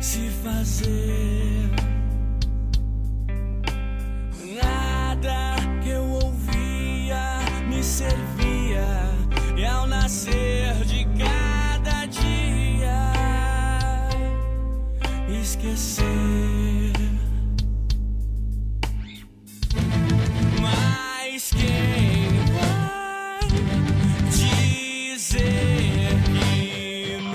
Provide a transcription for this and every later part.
se fazer. Nada que eu ouvia me servia, e ao nascer de cada dia esquecer. Mas quem vai dizer que não?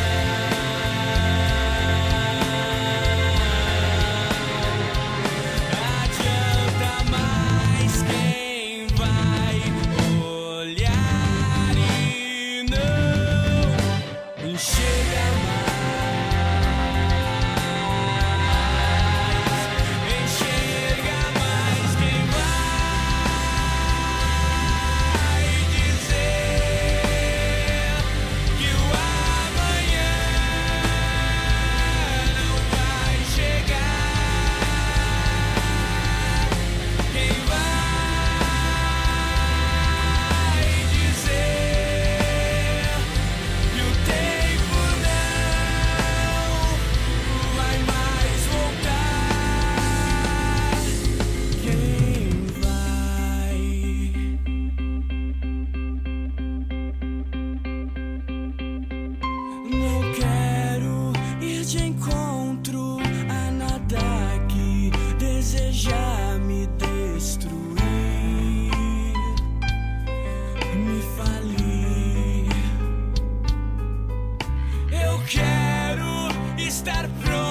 Adianta mais quem vai olhar e não enxerga mais. Enxerga mais quem vai dizer que o amanhã não vai chegar. Quem vai dizer que o tempo não vai mais voltar. Quem vai? Não quero ir de encontro a nada que deseja me destruir, me falir. Eu quero estar pronto